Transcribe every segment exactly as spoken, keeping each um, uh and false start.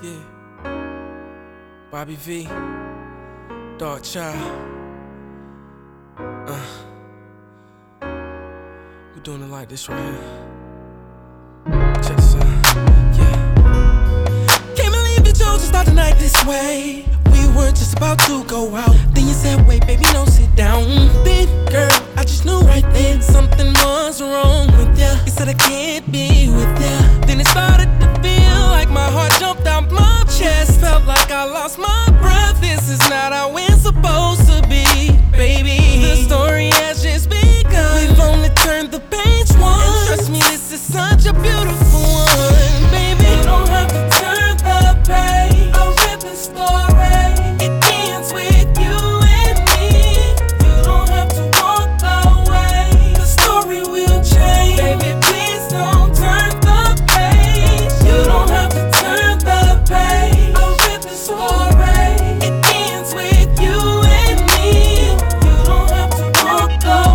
Yeah. Bobby V, Darkchild. Uh, we're doing it like this right here. Check this out. Yeah. Can't believe you chose to start the night this way. We were just about to go out. Then you said, wait, baby, no, sit down. Then, girl, I just knew right then something was wrong with ya. You said I can't be with ya. Then it started to feel like my heart jumped out my chest. Felt like I lost my breath. This is not how we're supposed to be, baby. The story has just begun. We've only turned the page one. And trust me, this is such a beautiful one, baby. You don't have to turn the page. I've read the story. It ends with you and me. You don't have to walk away. The story will change. Baby, please don't turn the page. You don't have to turn the page. I've read the story. It ends with you and me. You don't have to walk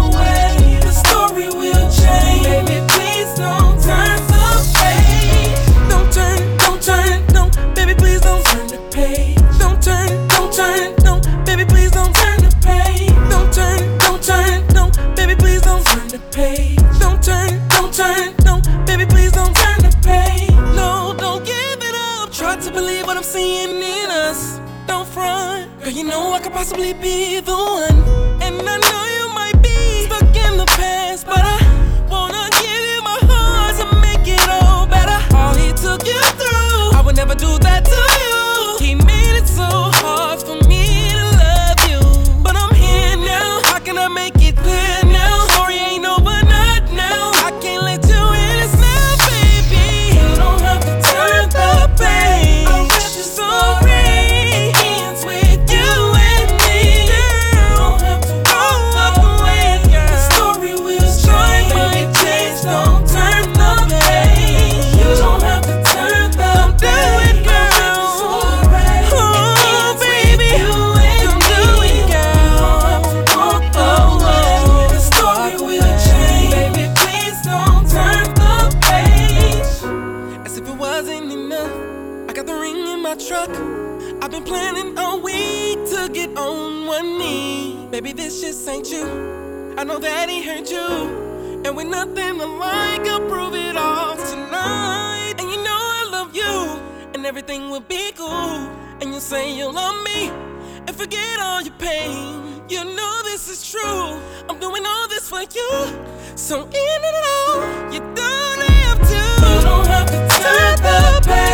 away. The story will change. Baby, please don't turn the page. Don't turn, don't turn, no. Baby, please don't turn the page. Don't turn, don't turn, no. Baby, please don't turn the page. Don't turn, don't turn, no. Baby, please don't turn the page. Don't turn, don't turn, no. Baby, please don't turn the page. No, don't give it up. Try to believe what I'm seeing in us. Don't front, girl, you know I could possibly be the one. And I know you might be stuck in the past, but I wanna give you my heart to make it all better. All he took you through, I would never do that to you. He made it so hard for me to love you, but I'm here now. How can I make it clear now? Story ain't over, not now. I can't let you in this now, baby. You don't have to turn the page. I read your story. It ends with you and me. You don't have to walk away. The story will change. Baby, please don't turn the page. You don't have to turn the page. Oh, baby, don't do it, girl. Walk away. The story will change. Baby, please don't turn the page. As if it wasn't enough, I got the ring in my truck. I've been planning all week to get on one knee. Baby, this just ain't you. I know that he hurt you, and with nothing alike, I'll prove it all tonight. And you know I love you, and everything will be cool. And you'll say you'll love me, and forget all your pain. You know this is true. I'm doing all this for you. So in it all, you don't have to. You don't have to turn the page.